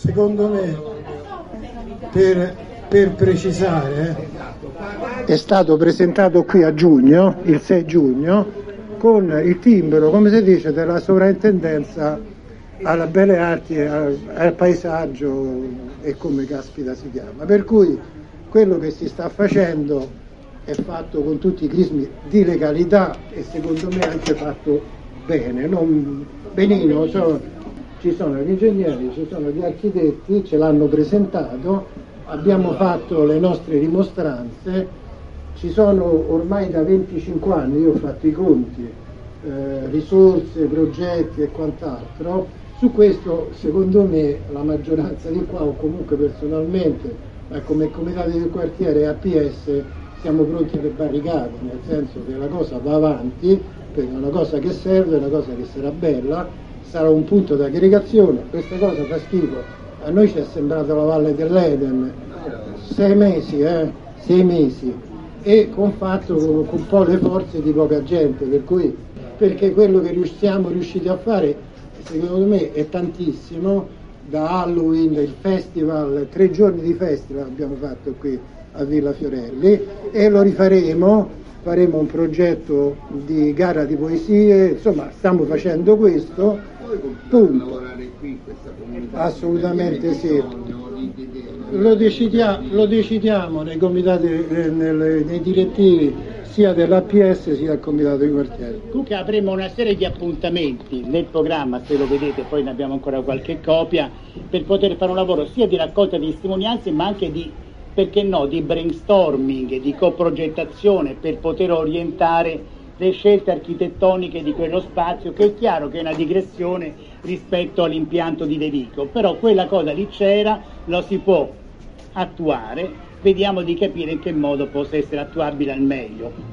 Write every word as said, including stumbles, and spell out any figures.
secondo me, per, per precisare, è stato presentato qui a giugno, il sei giugno, con il timbro, come si dice, della sovrintendenza alla belle arti, al, al paesaggio e come caspita si chiama. Per cui quello che si sta facendo è fatto con tutti i crismi di legalità e secondo me anche fatto bene, non benino. Cioè, ci sono gli ingegneri, ci sono gli architetti, ce l'hanno presentato, abbiamo fatto le nostre dimostranze, ci sono ormai da venticinque anni, io ho fatto i conti, eh, risorse, progetti e quant'altro. Su questo secondo me la maggioranza di qua, o comunque personalmente, ma come comitato del quartiere A P S siamo pronti alle barricate, nel senso che la cosa va avanti, perché è una cosa che serve, è una cosa che sarà bella, sarà un punto di aggregazione. Questa cosa fa schifo, a noi ci è sembrata la Valle dell'Eden, sei mesi, eh, sei mesi, e con fatto con, con un po' le forze di poca gente, per cui, perché quello che siamo riusciti a fare, secondo me, è tantissimo. Da Halloween, il festival, tre giorni di festival abbiamo fatto qui a Villa Fiorelli e lo rifaremo. Faremo un progetto di gara di poesie, insomma stiamo facendo questo, punto. Assolutamente sì. Lo, decidia, lo decidiamo nei comitati, nei, nei direttivi sia dell'A P S sia del comitato di quartiere. Comunque avremo una serie di appuntamenti nel programma, se lo vedete poi ne abbiamo ancora qualche copia, per poter fare un lavoro sia di raccolta di testimonianze ma anche di, perché no, di brainstorming, di coprogettazione per poter orientare le scelte architettoniche di quello spazio, che è chiaro che è una digressione rispetto all'impianto di De Vico, però quella cosa lì c'era, lo si può attuare, vediamo di capire in che modo possa essere attuabile al meglio.